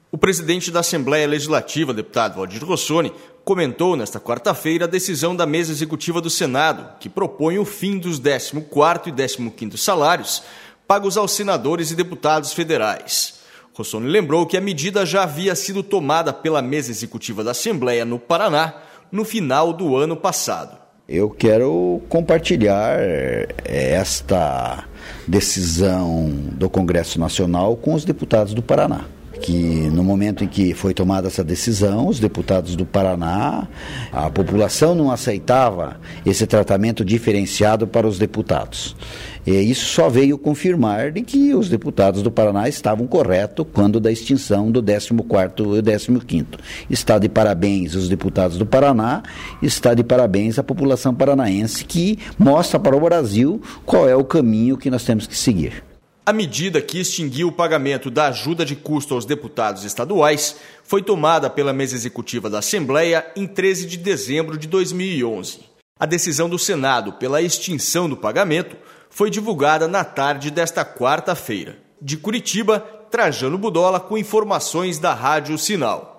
O presidente da Assembleia Legislativa, deputado Valdir Rossoni, comentou nesta quarta-feira a decisão da mesa executiva do Senado, que propõe o fim dos 14º e 15º salários pagos aos senadores e deputados federais. Rossoni lembrou que a medida já havia sido tomada pela mesa executiva da Assembleia no Paraná no final do ano passado. Eu quero compartilhar esta decisão do Congresso Nacional com os deputados do Paraná. Que no momento em que foi tomada essa decisão, os deputados do Paraná, a população não aceitava esse tratamento diferenciado para os deputados. E isso só veio confirmar de que os deputados do Paraná estavam corretos quando da extinção do 14º e 15º. Está de parabéns os deputados do Paraná, está de parabéns a população paranaense que mostra para o Brasil qual é o caminho que nós temos que seguir. A medida que extinguiu o pagamento da ajuda de custo aos deputados estaduais foi tomada pela mesa executiva da Assembleia em 13 de dezembro de 2011. A decisão do Senado pela extinção do pagamento foi divulgada na tarde desta quarta-feira. De Curitiba, Trajano Budola com informações da Rádio Sinal.